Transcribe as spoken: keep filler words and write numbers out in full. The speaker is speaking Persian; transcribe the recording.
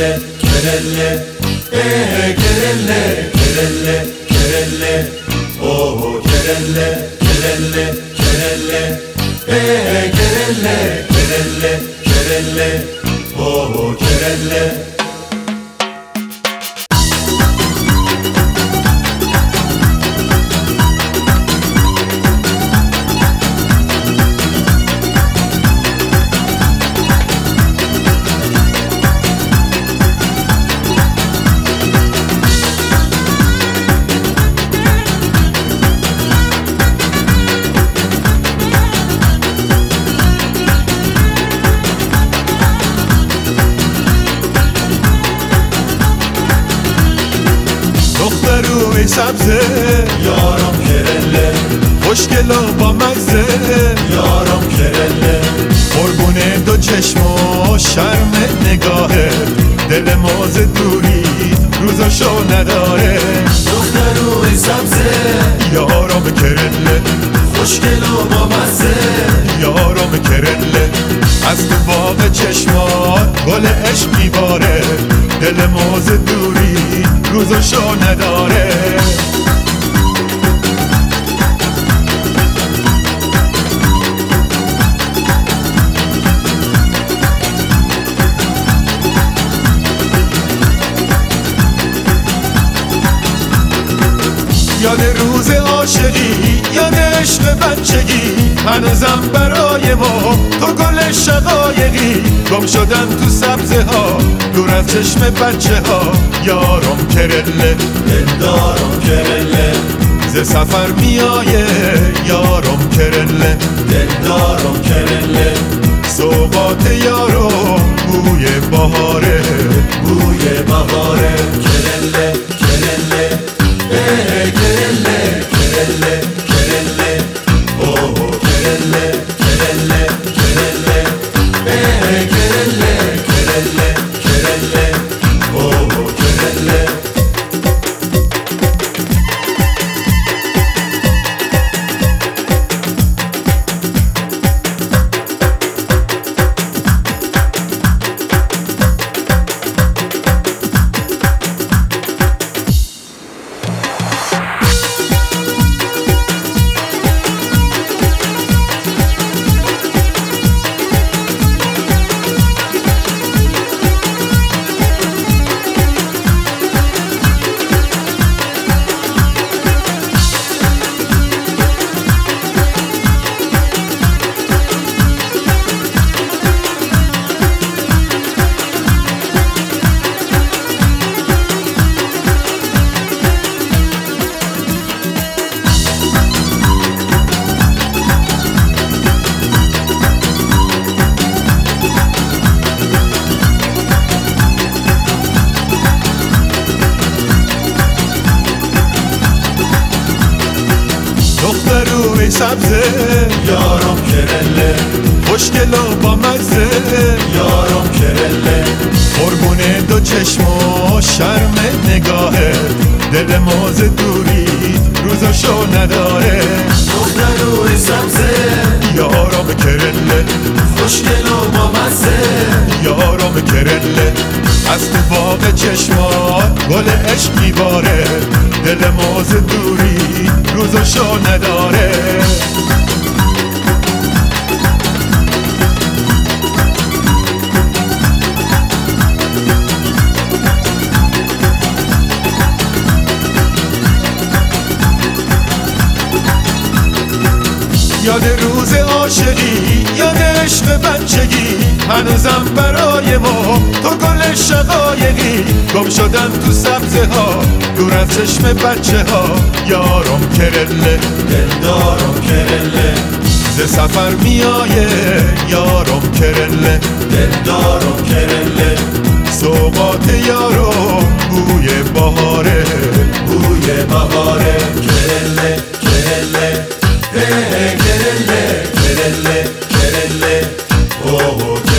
kerelle kerelle eh kerelle kerelle kerelle oh kerelle kerelle kerelle eh kerelle kerelle kerelle oh kerelle. روی سبزه یارم کرله خوشگلا با مزه یارم کرله قربونه دو چشم و شرم نگاهه دل موز دوری روزاشو نداره دختر روی سبزه یارم کرله خوشگلا با مزه یارم کرله از تو باغ چشمات گل عشق میباره دل موز دوری روزاشو نداره. یاد روز عاشقی یاد عشق بچگی هنوزم برای ما تو گل شقایقی گم شدم تو سبزه ها دور از چشم بچه ها یارم کرله دلدارم کرله ز سفر میایه یارم کرله دلدارم کرله سوقات یارم بوی بهاره بوی بهاره کرله کرله eh kerelle kerelle kerelle oh kerelle kerelle kerelle eh kerelle kerelle kerelle oh kerelle. دختر روی سبزه یارم کرله خوشگلا با مزه یارم کرله قربونه دو چشم و شرم نگاهه دل موز دوری روزاشو نداره دختر روی سبزه یارم کرله خوشگلا با مزه یارم کرله از تو باغ چشمات گل عشق میباره دل موز دوری روزاشو نداره. یاد روز عاشقی یاد عشق بچگی هنوزم برای ما تو گل شقایقی گم شدم تو سبزه ها دور از چشم بچه ها یارم کرله دلدارم کرله ز سفر میایه یارم کرله دلدارم کرله سوقات یارم بوی بهاره بوی بهاره کرله کرله eh kerelle kerelle kerelle oh